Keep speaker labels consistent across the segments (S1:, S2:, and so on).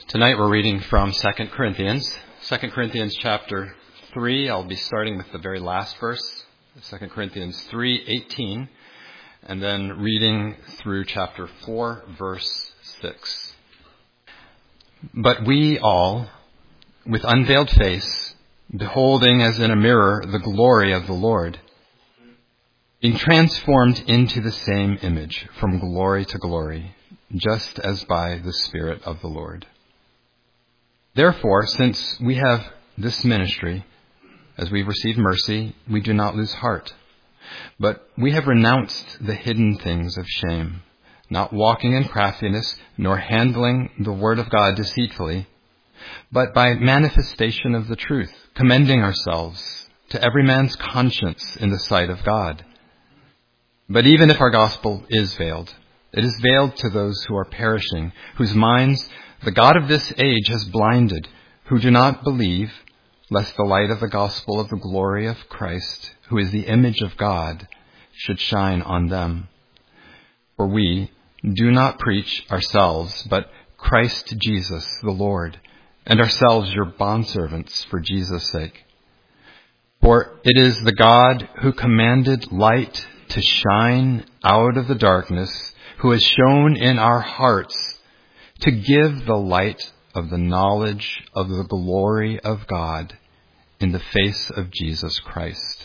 S1: Tonight we're reading from 2 Corinthians. 2 Corinthians chapter 3. I'll be starting with the very last verse, 2 Corinthians 3:18, and then reading through chapter 4, verse 6. But we all, with unveiled face, beholding as in a mirror the glory of the Lord, being transformed into the same image from glory to glory, just as by the Spirit of the Lord. Therefore, since we have this ministry, as we've received mercy, we do not lose heart. But we have renounced the hidden things of shame, not walking in craftiness, nor handling the word of God deceitfully, but by manifestation of the truth, commending ourselves to every man's conscience in the sight of God. But even if our gospel is veiled, it is veiled to those who are perishing, whose minds the God of this age has blinded, who do not believe, lest the light of the gospel of the glory of Christ, who is the image of God, should shine on them. For we do not preach ourselves, but Christ Jesus the Lord, and ourselves your bondservants for Jesus' sake. For it is the God who commanded light to shine out of the darkness, who has shone in our hearts to give the light of the knowledge of the glory of God in the face of Jesus Christ.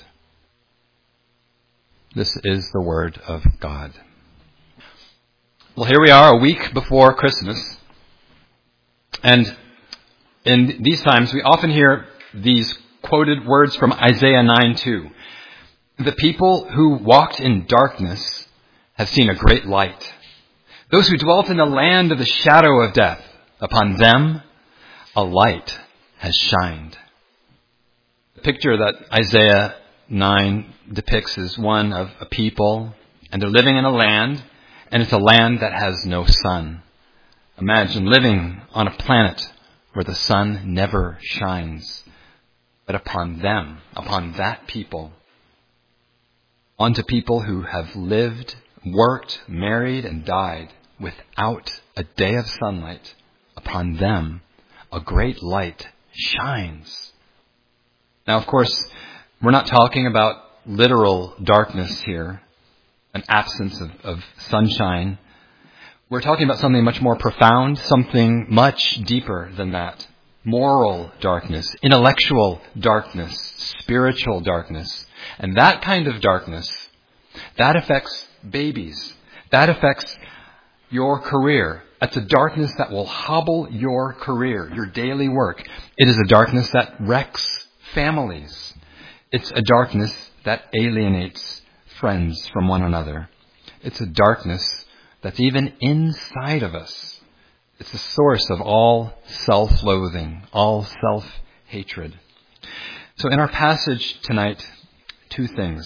S1: This is the word of God. Well, here we are a week before Christmas. And in these times, we often hear these quoted words from Isaiah 9:2. The people who walked in darkness have seen a great light. Those who dwelt in the land of the shadow of death, upon them a light has shined. The picture that Isaiah 9 depicts is one of a people, and they're living in a land, and it's a land that has no sun. Imagine living on a planet where the sun never shines. But upon them, upon that people, onto people who have lived, worked, married, and died without a day of sunlight, upon them a great light shines. Now, of course, we're not talking about literal darkness here, an absence of sunshine. We're talking about something much more profound, something much deeper than that. Moral darkness, intellectual darkness, spiritual darkness. And that kind of darkness, that affects babies. That affects your career. It's a darkness that will hobble your career, your daily work. It is a darkness that wrecks families. It's a darkness that alienates friends from one another. It's a darkness that's even inside of us. It's the source of all self-loathing, all self-hatred. So in our passage tonight, two things.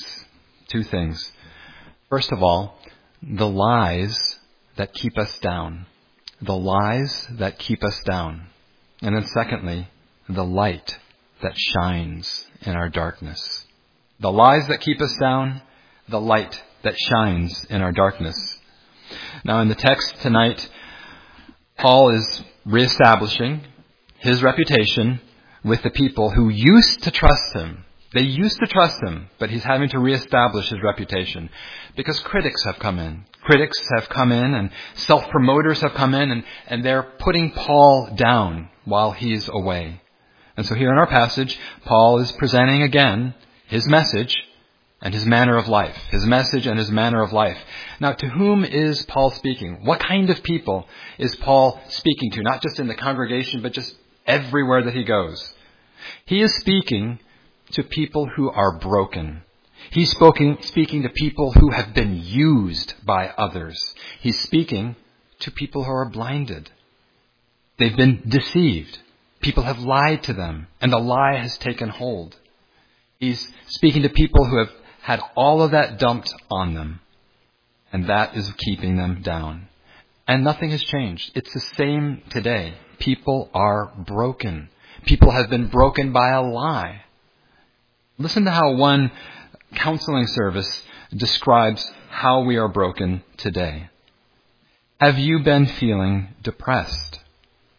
S1: First of all, the lies that keep us down. The lies that keep us down. And then secondly, the light that shines in our darkness. The lies that keep us down, the light that shines in our darkness. Now in the text tonight, Paul is reestablishing his reputation with the people who used to trust him. They used to trust him, but he's having to reestablish his reputation because critics have come in. Critics have come in and self-promoters have come in and they're putting Paul down while he's away. And so here in our passage, Paul is presenting again his message and his manner of life. His message and his manner of life. Now, to whom is Paul speaking? What kind of people is Paul speaking to? Not just in the congregation, but just everywhere that he goes. He is speaking to people who are broken. He's speaking to people who have been used by others. He's speaking to people who are blinded. They've been deceived. People have lied to them, and the lie has taken hold. He's speaking to people who have had all of that dumped on them, and that is keeping them down. And nothing has changed. It's the same today. People are broken. People have been broken by a lie. Listen to how one counseling service describes how we are broken today. Have you been feeling depressed?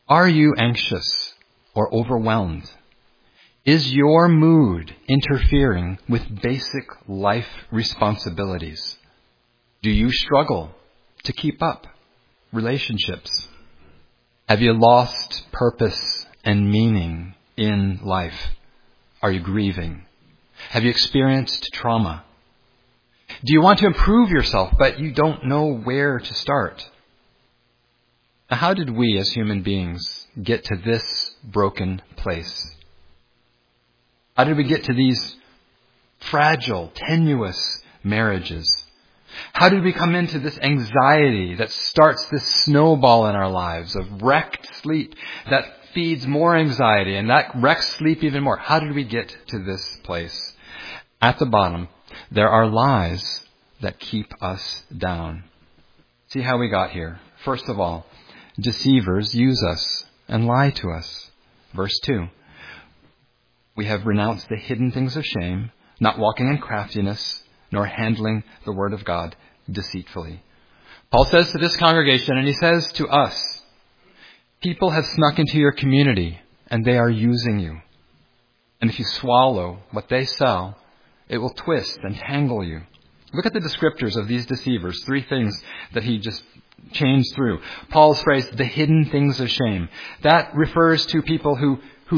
S1: Are you anxious or overwhelmed? Is your mood interfering with basic life responsibilities? Do you struggle to keep up relationships? Have you lost purpose and meaning in life? Are you grieving? Have you experienced trauma? Do you want to improve yourself, but you don't know where to start? Now, how did we as human beings get to this broken place? How did we get to these fragile, tenuous marriages? How did we come into this anxiety that starts this snowball in our lives of wrecked sleep that feeds more anxiety and that wrecks sleep even more? How did we get to this place? At the bottom, there are lies that keep us down. See how we got here. First of all, deceivers use us and lie to us. Verse 2. We have renounced the hidden things of shame, not walking in craftiness, nor handling the word of God deceitfully. Paul says to this congregation, and he says to us, people have snuck into your community, and they are using you. And if you swallow what they sell, it will twist and tangle you. Look at the descriptors of these deceivers, 3 things that he just changed through. Paul's phrase, the hidden things of shame. That refers to people who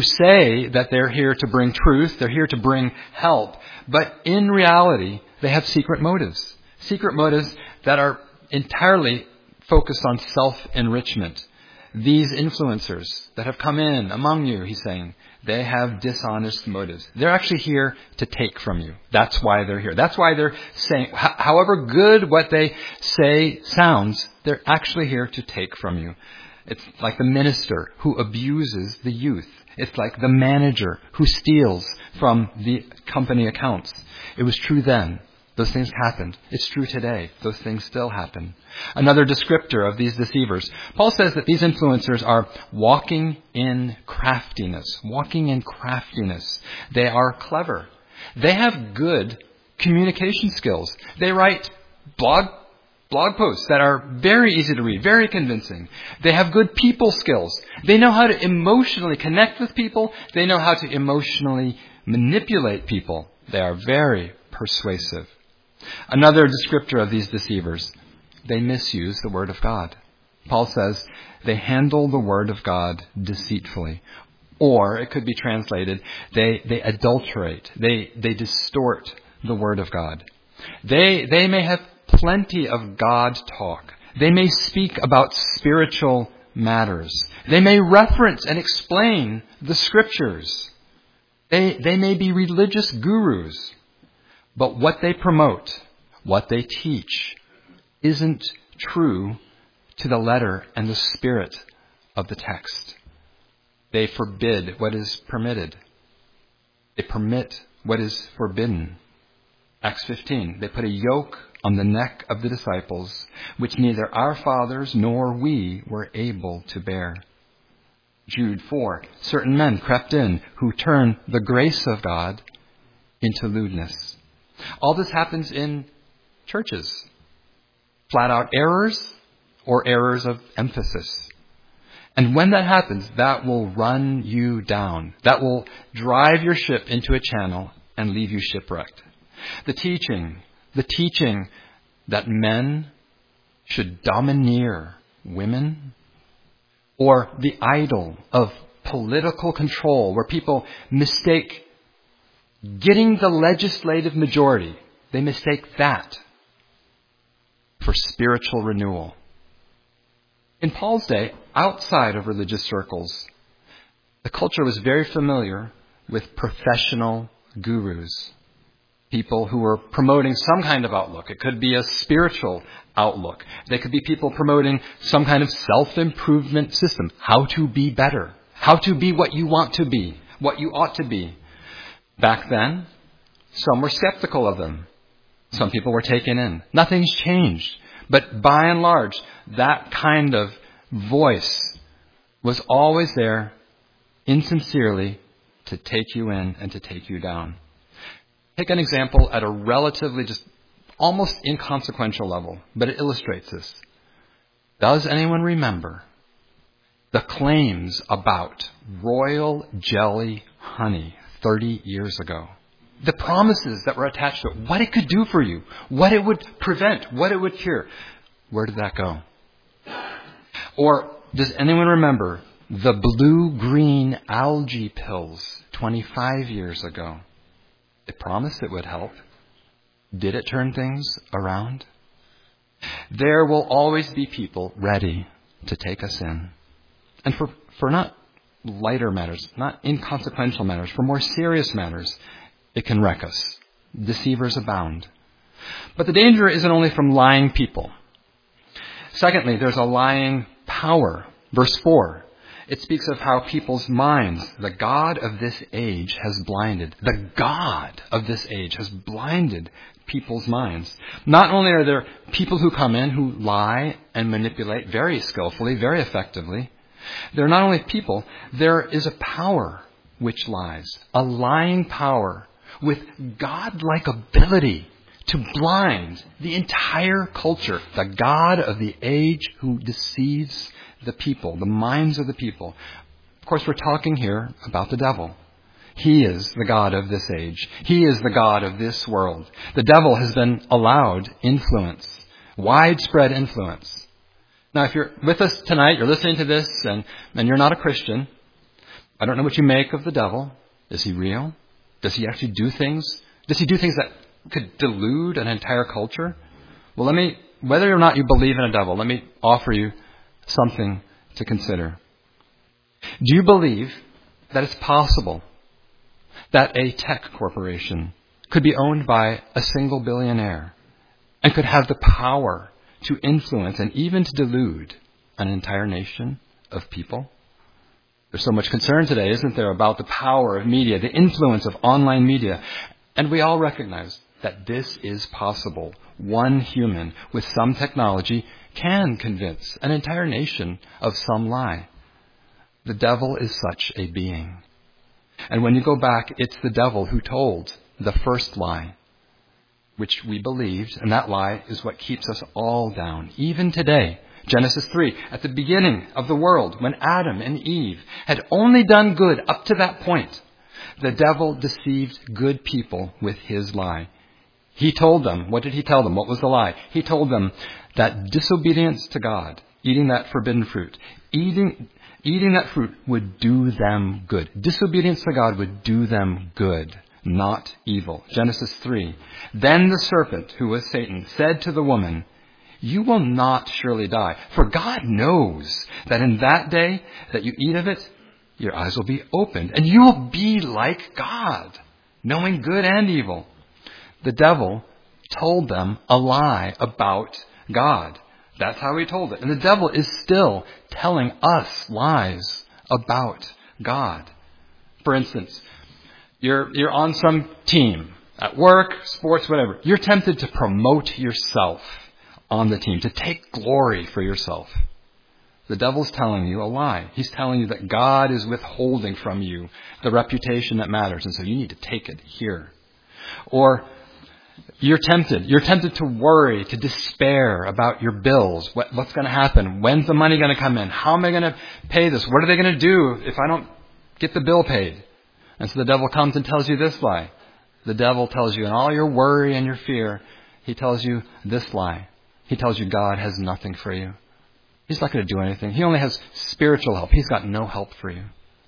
S1: say that they're here to bring truth, they're here to bring help, but in reality, they have secret motives. Secret motives that are entirely focused on self-enrichment. These influencers that have come in among you, he's saying, they have dishonest motives. They're actually here to take from you. That's why they're here. That's why they're saying, however good what they say sounds, they're actually here to take from you. It's like the minister who abuses the youth. It's like the manager who steals from the company accounts. It was true then. Those things happened. It's true today. Those things still happen. Another descriptor of these deceivers. Paul says that these influencers are walking in craftiness. Walking in craftiness. They are clever. They have good communication skills. They write blog posts that are very easy to read, very convincing. They have good people skills. They know how to emotionally connect with people. They know how to emotionally manipulate people. They are very persuasive. Another descriptor of these deceivers, they misuse the Word of God. Paul says they handle the Word of God deceitfully. Or it could be translated, they adulterate, they distort the Word of God. They may have plenty of God talk. They may speak about spiritual matters. They may reference and explain the Scriptures. They may be religious gurus. But what they promote, what they teach, isn't true to the letter and the spirit of the text. They forbid what is permitted. They permit what is forbidden. Acts 15, they put a yoke on the neck of the disciples, which neither our fathers nor we were able to bear. Jude 4, certain men crept in who turned the grace of God into lewdness. All this happens in churches. Flat out errors or errors of emphasis. And when that happens, that will run you down. That will drive your ship into a channel and leave you shipwrecked. The teaching that men should domineer women, or the idol of political control where people mistake getting the legislative majority, they mistake that for spiritual renewal. In Paul's day, outside of religious circles, the culture was very familiar with professional gurus. People who were promoting some kind of outlook. It could be a spiritual outlook. They could be people promoting some kind of self-improvement system. How to be better. How to be what you want to be. What you ought to be. Back then, some were skeptical of them. Some people were taken in. Nothing's changed. But by and large, that kind of voice was always there, insincerely, to take you in and to take you down. Take an example at a relatively just almost inconsequential level, but it illustrates this. Does anyone remember the claims about royal jelly honey 30 years ago. The promises that were attached to it, what it could do for you, what it would prevent, what it would cure. Where did that go? Or does anyone remember the blue-green algae pills 25 years ago? It promised it would help. Did it turn things around? There will always be people ready to take us in. And for not lighter matters, not inconsequential matters, for more serious matters, it can wreck us. Deceivers abound. But the danger isn't only from lying people. Secondly, there's a lying power. Verse 4, it speaks of how people's minds, the God of this age has blinded. The God of this age has blinded people's minds. Not only are there people who come in who lie and manipulate very skillfully, very effectively, they're not only people, there is a power which lies, a lying power with God-like ability to blind the entire culture, the God of the age who deceives the people, the minds of the people. Of course, we're talking here about the devil. He is the God of this age. He is the God of this world. The devil has been allowed influence, widespread influence. Now, if you're with us tonight, you're listening to this, and you're not a Christian, I don't know what you make of the devil. Is he real? Does he actually do things? Does he do things that could delude an entire culture? Well, whether or not you believe in a devil, let me offer you something to consider. Do you believe that it's possible that a tech corporation could be owned by a single billionaire and could have the power to influence and even to delude an entire nation of people? There's so much concern today, isn't there, about the power of media, the influence of online media. And we all recognize that this is possible. One human with some technology can convince an entire nation of some lie. The devil is such a being. And when you go back, it's the devil who told the first lie, which we believed, and that lie is what keeps us all down, even today. Genesis 3, at the beginning of the world, when Adam and Eve had only done good up to that point, the devil deceived good people with his lie. He told them, what did he tell them? What was the lie? He told them that disobedience to God, eating that forbidden fruit, eating that fruit would do them good. Disobedience to God would do them good, not evil. Genesis 3. Then the serpent, who was Satan, said to the woman, "You will not surely die, for God knows that in that day that you eat of it, your eyes will be opened, and you will be like God, knowing good and evil." The devil told them a lie about God. That's how he told it. And the devil is still telling us lies about God. For instance, you're on some team, at work, sports, whatever. You're tempted to promote yourself on the team, to take glory for yourself. The devil's telling you a lie. He's telling you that God is withholding from you the reputation that matters, and so you need to take it here. Or you're tempted to worry, to despair about your bills. What's going to happen? When's the money going to come in? How am I going to pay this? What are they going to do if I don't get the bill paid? And so the devil comes and tells you this lie. The devil tells you in all your worry and your fear, he tells you this lie. He tells you God has nothing for you. He's not going to do anything. He only has spiritual help. He's got no help for you.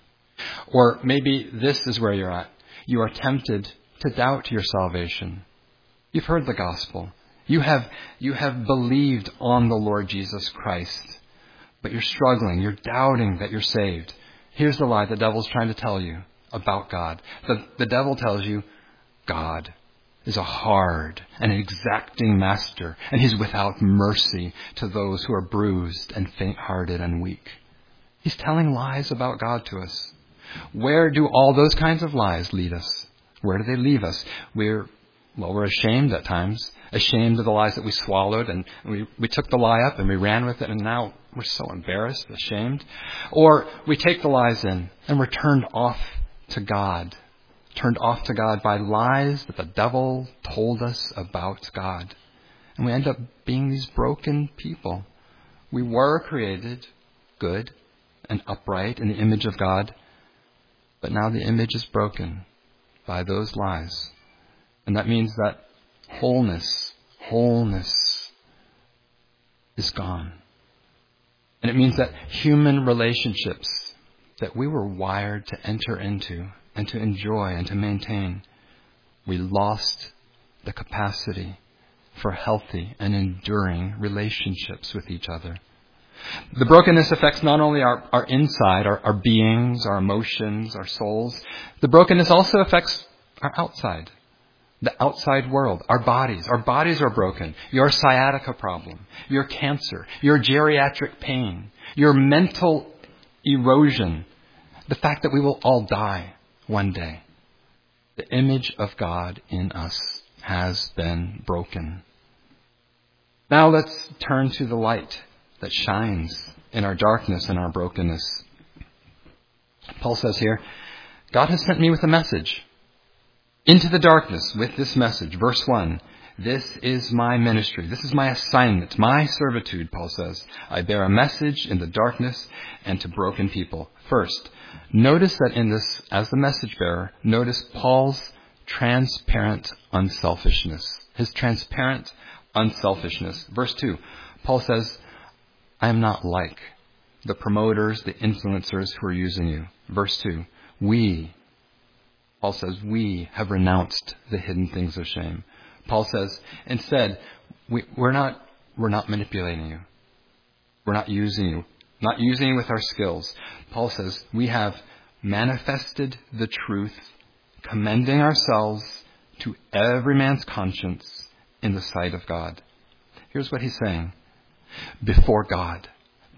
S1: Or maybe this is where you're at. You are tempted to doubt your salvation. You've heard the gospel. You have believed on the Lord Jesus Christ, but you're struggling. You're doubting that you're saved. Here's the lie the devil's trying to tell you about God. The devil tells you God is a hard and exacting master, and he's without mercy to those who are bruised and faint-hearted and weak. He's telling lies about God to us. Where do all those kinds of lies lead us? Where do they leave us? We're ashamed at times, ashamed of the lies that we swallowed, and we took the lie up and we ran with it, and now we're so embarrassed, ashamed. Or we take the lies in and we're turned off to God by lies that the devil told us about God. And we end up being these broken people. We were created good and upright in the image of God. But now the image is broken by those lies. And that means that wholeness is gone. And it means that human relationships that we were wired to enter into and to enjoy and to maintain, we lost the capacity for healthy and enduring relationships with each other. The brokenness affects not only our inside, our beings, our emotions, our souls. The brokenness also affects our outside, the outside world, our bodies. Our bodies are broken. Your sciatica problem, your cancer, your geriatric pain, your mental erosion, the fact that we will all die one day. The image of God in us has been broken. Now let's turn to the light that shines in our darkness and our brokenness. Paul says here, God has sent me with a message into the darkness with this message. Verse 1, this is my ministry. This is my assignment, my servitude, Paul says. I bear a message in the darkness and to broken people. First, notice that in this, as the message bearer, notice Paul's transparent unselfishness. His transparent unselfishness. Verse 2, Paul says, I am not like the promoters, the influencers who are using you. Verse 2, Paul says, we have renounced the hidden things of shame. Paul says, instead, we're not manipulating you. We're not using you with our skills. Paul says, we have manifested the truth, commending ourselves to every man's conscience in the sight of God. Here's what he's saying. Before God,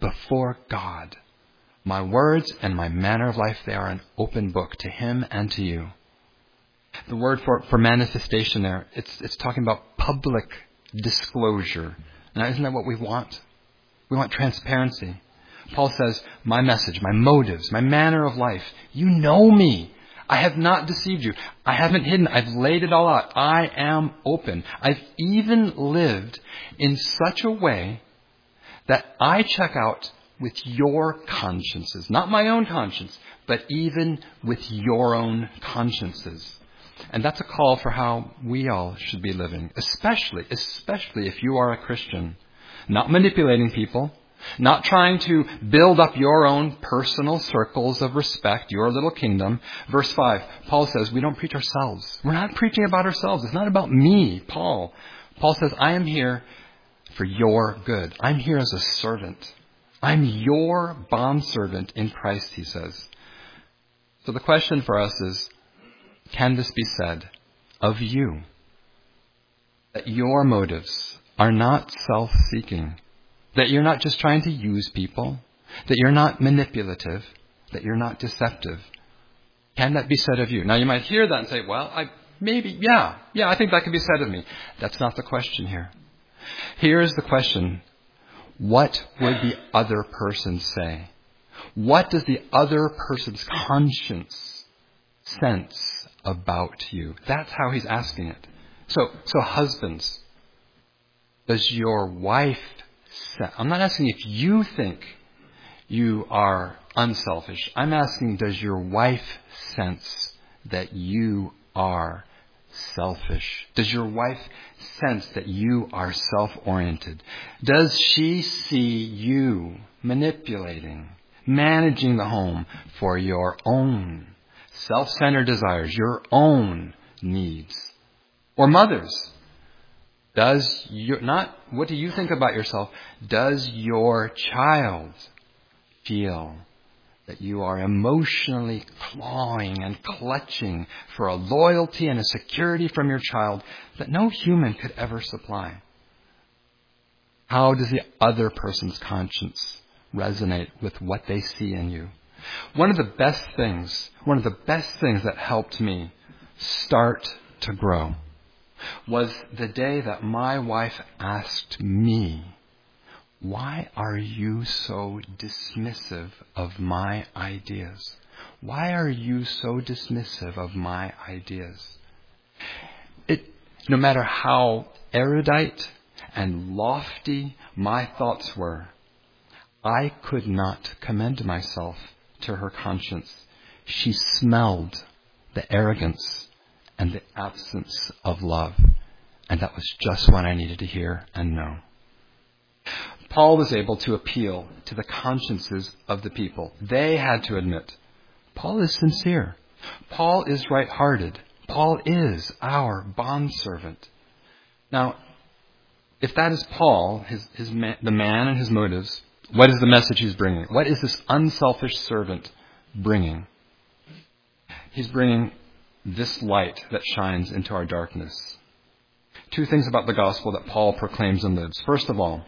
S1: my words and my manner of life, they are an open book to him and to you. The word for manifestation there, it's talking about public disclosure. Now, isn't that what we want? We want transparency. Paul says, my message, my motives, my manner of life, you know me. I have not deceived you. I haven't hidden. I've laid it all out. I am open. I've even lived in such a way that I check out with your consciences. Not my own conscience, but even with your own consciences. And that's a call for how we all should be living, especially if you are a Christian. Not manipulating people, not trying to build up your own personal circles of respect, your little kingdom. Verse 5, Paul says, we don't preach ourselves. We're not preaching about ourselves. It's not about me, Paul. Paul says, I am here for your good. I'm here as a servant. I'm your bondservant in Christ, he says. So the question for us is, can this be said of you? That your motives are not self-seeking. That you're not just trying to use people. That you're not manipulative. That you're not deceptive. Can that be said of you? Now you might hear that and say, well, I think that can be said of me. That's not the question here. Here is the question. What would the other person say? What does the other person's conscience sense about you? That's how he's asking it. So husbands, does your wife sense? I'm not asking if you think you are unselfish. I'm asking, does your wife sense that you are selfish? Does your wife sense that you are self-oriented? Does she see you manipulating, managing the home for your own self-centered desires, your own needs? Or mothers, what do you think about yourself? Does your child feel that you are emotionally clawing and clutching for a loyalty and a security from your child that no human could ever supply? How does the other person's conscience resonate with what they see in you? One of the best things that helped me start to grow was the day that my wife asked me, why are you so dismissive of my ideas? Why are you so dismissive of my ideas? No matter how erudite and lofty my thoughts were, I could not commend myself to her conscience. She smelled the arrogance and the absence of love. And that was just what I needed to hear and know. Paul was able to appeal to the consciences of the people. They had to admit, Paul is sincere. Paul is right-hearted. Paul is our bondservant. Now, if that is Paul, the man and his motives, what is the message he's bringing? What is this unselfish servant bringing? He's bringing this light that shines into our darkness. Two things about the gospel that Paul proclaims and lives. First of all,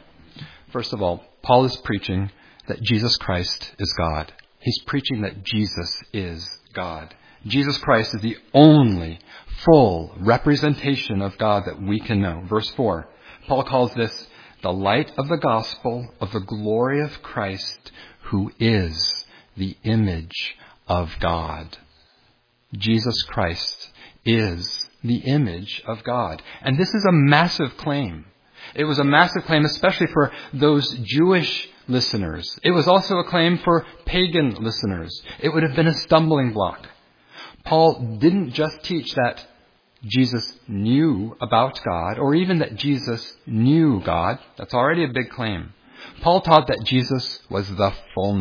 S1: Paul is preaching that Jesus Christ is God. He's preaching that Jesus is God. Jesus Christ is the only full representation of God that we can know. Verse 4, Paul calls this the light of the gospel of the glory of Christ, who is the image of God. Jesus Christ is the image of God. And this is a massive claim. It was a massive claim, especially for those Jewish listeners. It was also a claim for pagan listeners. It would have been a stumbling block. Paul didn't just teach that Jesus knew about God, or even that Jesus knew God. That's already a big claim. Paul taught that Jesus was the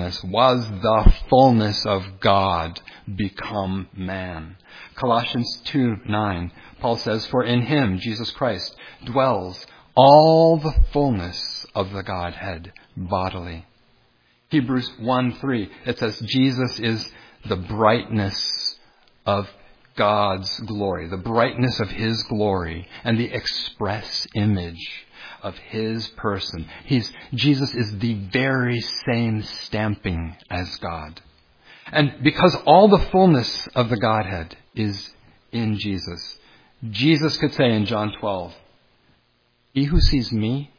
S1: fullness of God become man. Colossians 2:9, Paul says, for in him, Jesus Christ, dwells all the fullness of the Godhead bodily. Hebrews 1:3, it says Jesus is the brightness of God's glory, the brightness of his glory, and the express image of his person. Jesus is the very same stamping as God. And because all the fullness of the Godhead is in Jesus, Jesus could say in John 12, he who sees me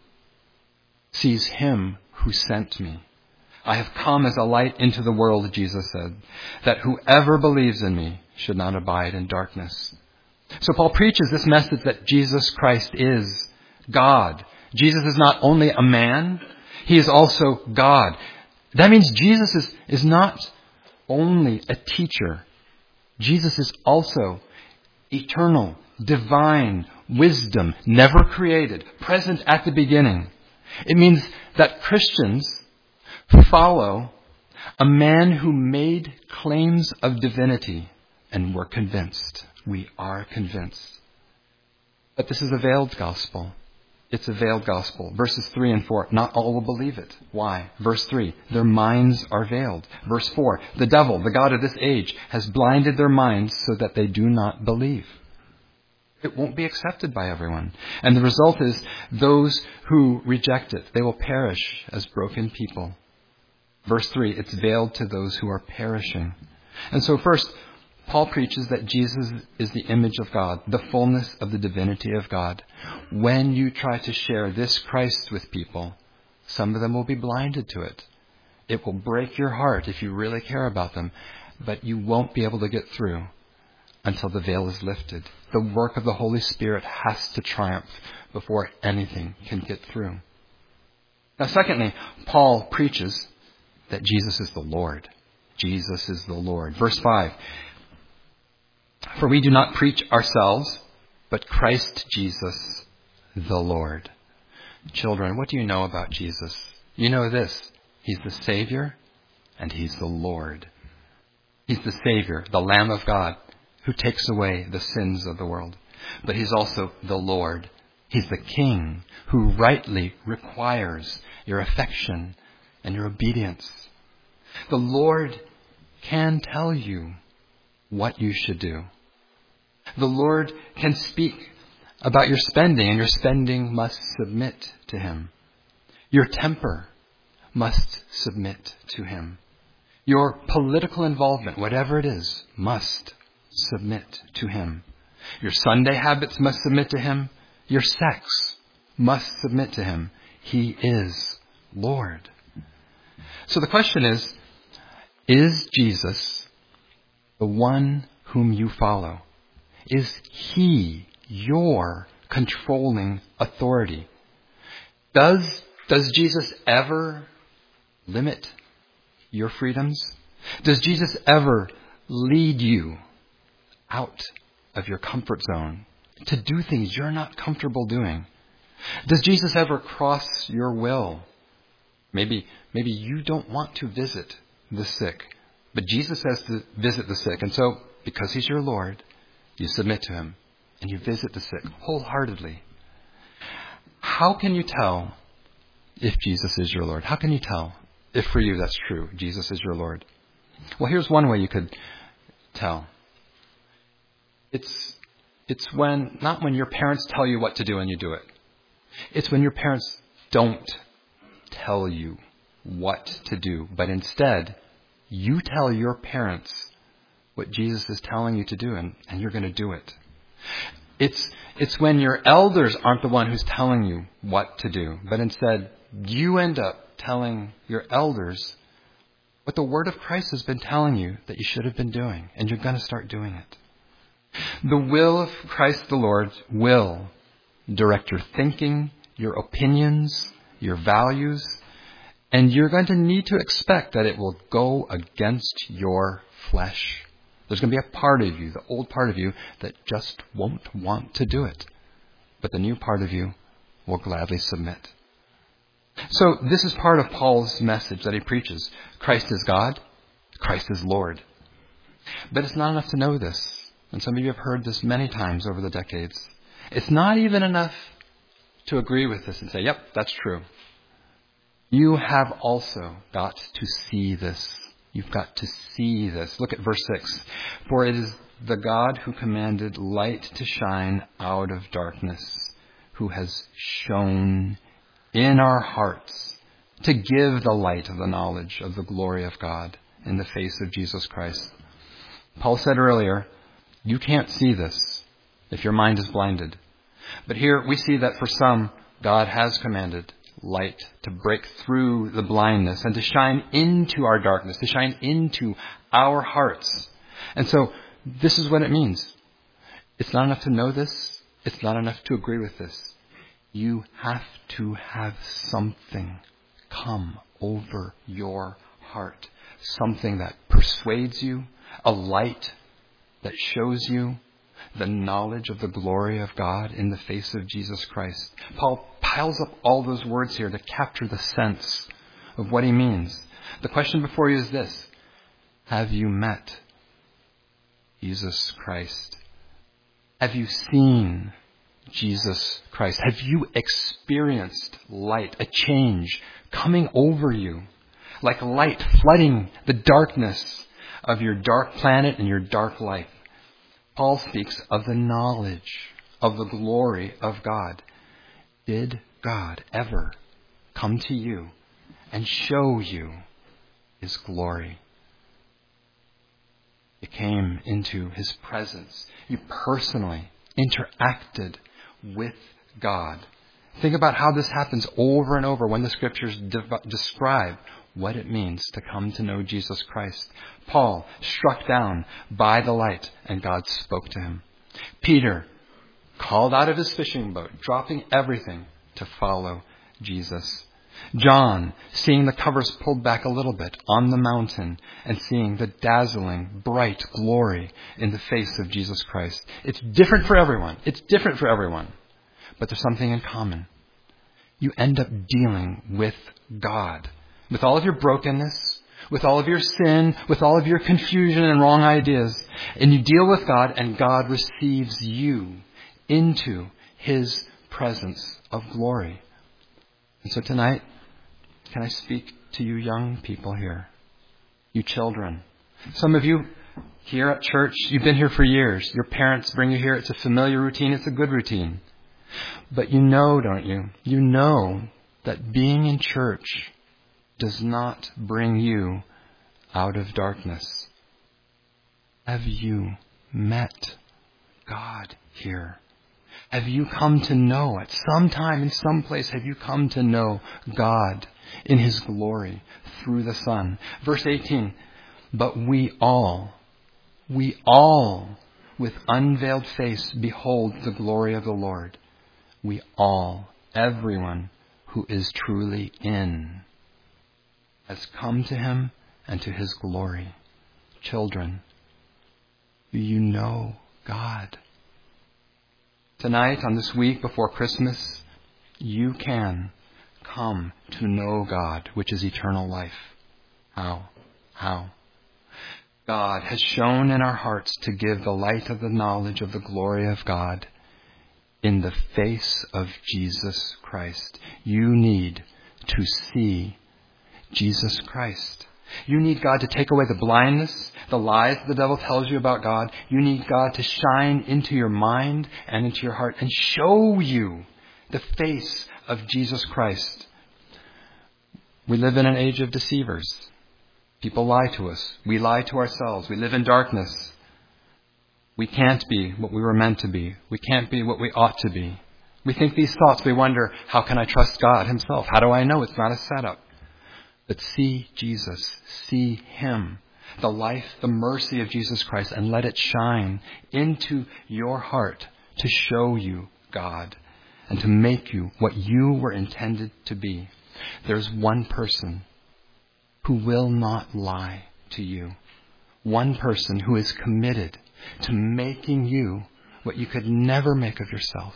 S1: sees him who sent me. I have come as a light into the world, Jesus said, that whoever believes in me should not abide in darkness. So Paul preaches this message that Jesus Christ is God. Jesus is not only a man, he is also God. That means Jesus is not only a teacher. Jesus is also eternal, divine, wisdom, never created, present at the beginning. It means that Christians follow a man who made claims of divinity and were convinced. We are convinced. But this is a veiled gospel. It's a veiled gospel. Verses 3 and 4, not all will believe it. Why? Verse 3, their minds are veiled. Verse 4, the devil, the god of this age, has blinded their minds so that they do not believe. It won't be accepted by everyone. And the result is those who reject it, they will perish as broken people. Verse 3, it's veiled to those who are perishing. And so first, Paul preaches that Jesus is the image of God, the fullness of the divinity of God. When you try to share this Christ with people, some of them will be blinded to it. It will break your heart if you really care about them, but you won't be able to get through until the veil is lifted. The work of the Holy Spirit has to triumph before anything can get through. Now, secondly, Paul preaches that Jesus is the Lord. Jesus is the Lord. Verse 5, for we do not preach ourselves, but Christ Jesus the Lord. Children, what do you know about Jesus? You know this. He's the Savior and he's the Lord. He's the Savior, the Lamb of God, who takes away the sins of the world. But he's also the Lord. He's the King who rightly requires your affection and your obedience. The Lord can tell you what you should do. The Lord can speak about your spending, and your spending must submit to him. Your temper must submit to him. Your political involvement, whatever it is, must submit to him. Your Sunday habits must submit to him. Your sex must submit to him. He is Lord. So the question is Jesus the one whom you follow? Is he your controlling authority? Does Jesus ever limit your freedoms? Does Jesus ever lead you out of your comfort zone to do things you're not comfortable doing? Does Jesus ever cross your will? Maybe you don't want to visit the sick, but Jesus says to visit the sick. And so, because he's your Lord, you submit to him and you visit the sick wholeheartedly. How can you tell if Jesus is your Lord? How can you tell if for you that's true, Jesus is your Lord? Well, here's one way you could tell. It's not when your parents tell you what to do and you do it. It's when your parents don't tell you what to do, but instead you tell your parents what Jesus is telling you to do, and you're going to do it. It's when your elders aren't the one who's telling you what to do, but instead you end up telling your elders what the word of Christ has been telling you that you should have been doing, and you're going to start doing it. The will of Christ the Lord will direct your thinking, your opinions, your values, and you're going to need to expect that it will go against your flesh. There's going to be a part of you, the old part of you, that just won't want to do it. But the new part of you will gladly submit. So this is part of Paul's message that he preaches. Christ is God. Christ is Lord. But it's not enough to know this. And some of you have heard this many times over the decades. It's not even enough to agree with this and say, yep, that's true. You have also got to see this. You've got to see this. Look at verse 6. For it is the God who commanded light to shine out of darkness, who has shone in our hearts to give the light of the knowledge of the glory of God in the face of Jesus Christ. Paul said earlier, you can't see this if your mind is blinded. But here we see that for some, God has commanded light to break through the blindness and to shine into our darkness, to shine into our hearts. And so this is what it means. It's not enough to know this. It's not enough to agree with this. You have to have something come over your heart. Something that persuades you, a light that shows you the knowledge of the glory of God in the face of Jesus Christ. Paul piles up all those words here to capture the sense of what he means. The question before you is this: have you met Jesus Christ? Have you seen Jesus Christ? Have you experienced light, a change coming over you, like light flooding the darkness of your dark planet and your dark life? Paul speaks of the knowledge of the glory of God. Did God ever come to you and show you his glory? You came into his presence. You personally interacted with God. Think about how this happens over and over when the scriptures describe what it means to come to know Jesus Christ. Paul, struck down by the light, and God spoke to him. Peter, called out of his fishing boat, dropping everything to follow Jesus. John, seeing the covers pulled back a little bit on the mountain and seeing the dazzling, bright glory in the face of Jesus Christ. It's different for everyone. But there's something in common. You end up dealing with God. With all of your brokenness, with all of your sin, with all of your confusion and wrong ideas. And you deal with God, and God receives you into his presence of glory. And so tonight, can I speak to you young people here? You children. Some of you here at church, you've been here for years. Your parents bring you here. It's a familiar routine. It's a good routine. But you know, don't you? You know that being in church does not bring you out of darkness. Have you met God here? Have you come to know at some time, in some place, have you come to know God in his glory through the Son? Verse 18, but we all, with unveiled face, behold the glory of the Lord. We all, everyone who is truly in has come to him and to his glory. Children, do you know God? Tonight, on this week before Christmas, you can come to know God, which is eternal life. How? God has shone in our hearts to give the light of the knowledge of the glory of God in the face of Jesus Christ. You need to see Jesus Christ. You need God to take away the blindness, the lies the devil tells you about God. You need God to shine into your mind and into your heart and show you the face of Jesus Christ. We live in an age of deceivers. People lie to us. We lie to ourselves. We live in darkness. We can't be what we were meant to be. We can't be what we ought to be. We think these thoughts. We wonder, how can I trust God himself? How do I know it's not a setup? But see Jesus. See him. The life, the mercy of Jesus Christ, and let it shine into your heart to show you God and to make you what you were intended to be. There's one person who will not lie to you. One person who is committed to making you what you could never make of yourself.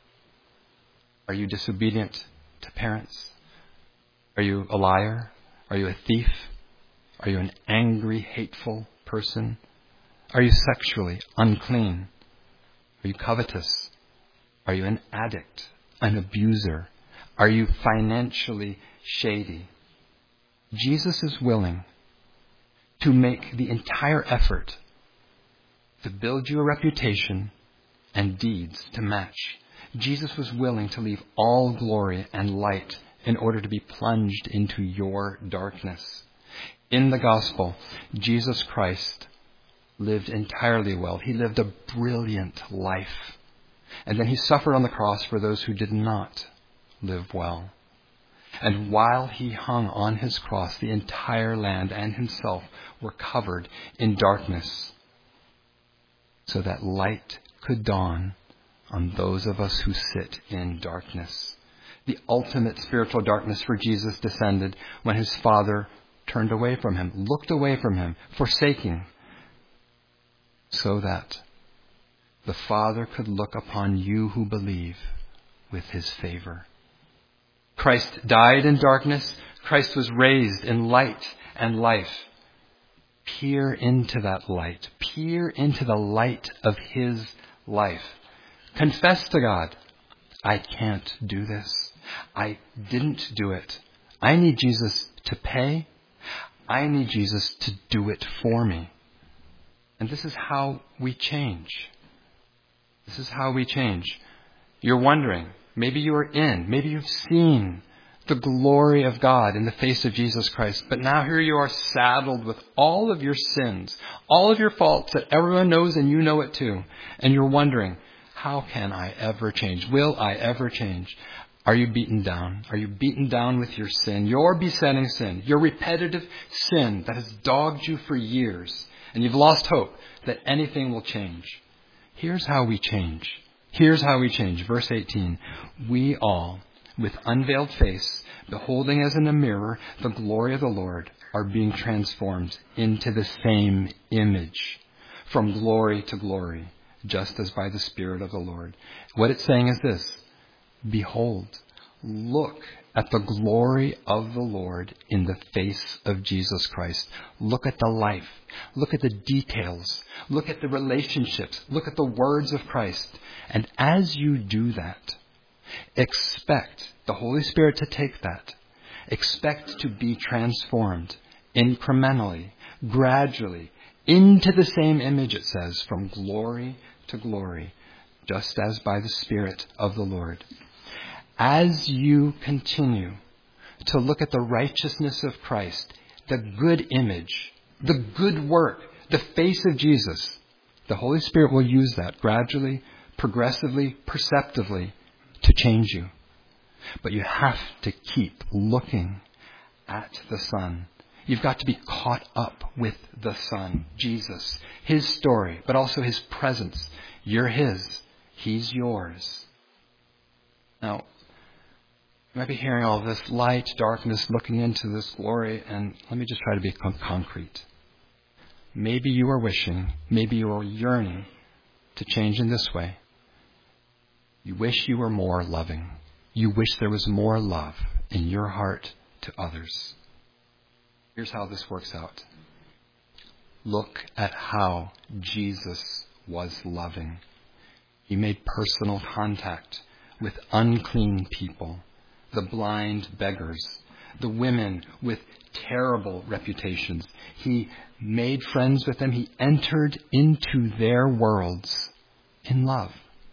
S1: Are you disobedient to parents? Are you a liar? Are you a thief? Are you an angry, hateful person? Are you sexually unclean? Are you covetous? Are you an addict, an abuser? Are you financially shady? Jesus is willing to make the entire effort to build you a reputation and deeds to match. Jesus was willing to leave all glory and light in order to be plunged into your darkness. In the gospel, Jesus Christ lived entirely well. He lived a brilliant life. And then he suffered on the cross for those who did not live well. And while he hung on his cross, the entire land and himself were covered in darkness, so that light could dawn on those of us who sit in darkness. The ultimate spiritual darkness for Jesus descended when his Father turned away from him, looked away from him, forsaking, so that the Father could look upon you who believe with his favor. Christ died in darkness. Christ was raised in light and life. Peer into that light. Peer into the light of his life. Confess to God, I can't do this. I didn't do it. I need Jesus to pay. I need Jesus to do it for me. And this is how we change. This is how we change. You're wondering, maybe maybe you've seen the glory of God in the face of Jesus Christ, but now here you are saddled with all of your sins, all of your faults that everyone knows and you know it too. And you're wondering, how can I ever change? Will I ever change? Are you beaten down? Are you beaten down with your sin, your besetting sin, your repetitive sin that has dogged you for years, and you've lost hope that anything will change? Here's how we change. Here's how we change. Verse 18. We all, with unveiled face, beholding as in a mirror the glory of the Lord, are being transformed into the same image, from glory to glory, just as by the Spirit of the Lord. What it's saying is this: behold, look at the glory of the Lord in the face of Jesus Christ. Look at the life. Look at the details. Look at the relationships. Look at the words of Christ. And as you do that, expect the Holy Spirit to take that. Expect to be transformed incrementally, gradually, into the same image, it says, from glory to glory, just as by the Spirit of the Lord. As you continue to look at the righteousness of Christ, the good image, the good work, the face of Jesus, the Holy Spirit will use that gradually, progressively, perceptively to change you. But you have to keep looking at the Son. You've got to be caught up with the Son, Jesus, his story, but also his presence. You're his. He's yours. Now, You might be hearing all this light, darkness, looking into this glory, and let me just try to be concrete. Maybe you are wishing, maybe you are yearning to change in this way. You wish you were more loving. You wish there was more love in your heart to others. Here's how this works out. Look at how Jesus was loving. He made personal contact with unclean people, the blind beggars, the women with terrible reputations. He made friends with them. He entered into their worlds in love.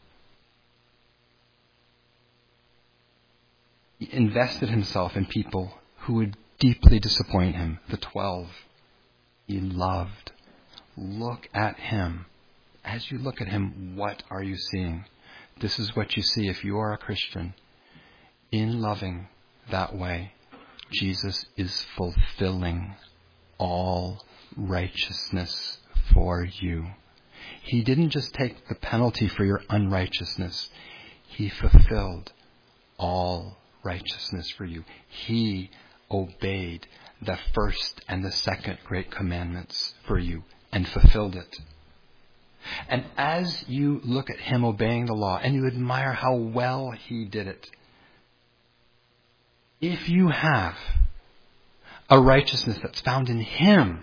S1: He invested himself in people who would deeply disappoint him, the 12. He loved. Look at him. As you look at him, what are you seeing? This is what you see if you are a Christian. In loving that way, Jesus is fulfilling all righteousness for you. He didn't just take the penalty for your unrighteousness. He fulfilled all righteousness for you. He obeyed the first and the second great commandments for you and fulfilled it. And as you look at him obeying the law and you admire how well he did it, if you have a righteousness that's found in him,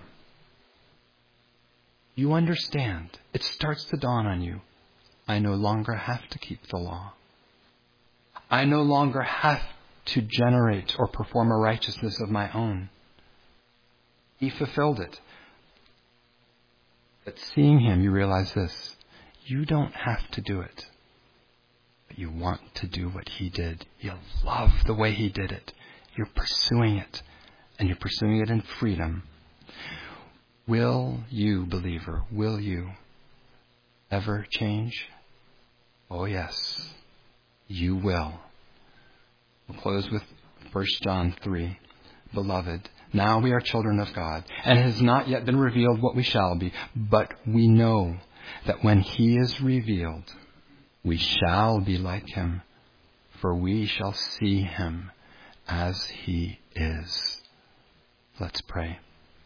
S1: you understand. It starts to dawn on you. I no longer have to keep the law. I no longer have to generate or perform a righteousness of my own. He fulfilled it. But seeing him, you realize this. You don't have to do it. But you want to do what he did. You love the way he did it. You're pursuing it. And you're pursuing it in freedom. Will you, believer, will you ever change? Oh yes, you will. We'll close with 1 John 3. Beloved, now we are children of God, and it has not yet been revealed what we shall be, but we know that when he is revealed, we shall be like him, for we shall see him as he is. Let's pray.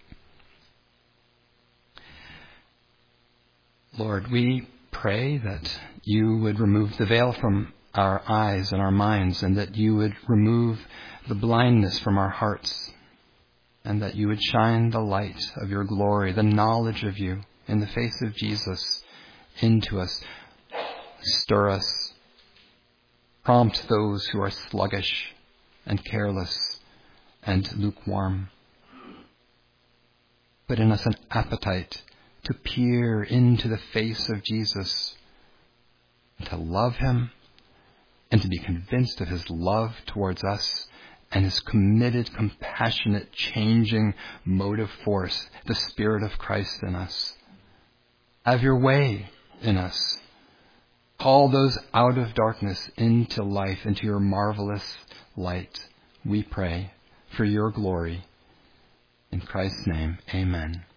S1: Lord, we pray that you would remove the veil from our eyes and our minds, and that you would remove the blindness from our hearts, and that you would shine the light of your glory, the knowledge of you in the face of Jesus into us. Stir us. Prompt those who are sluggish and careless and lukewarm. Put in us an appetite to peer into the face of Jesus, to love him, and to be convinced of his love towards us and his committed, compassionate, changing motive force, the Spirit of Christ in us. Have your way in us. Call those out of darkness into life, into your marvelous light. We pray for your glory. In Christ's name, amen.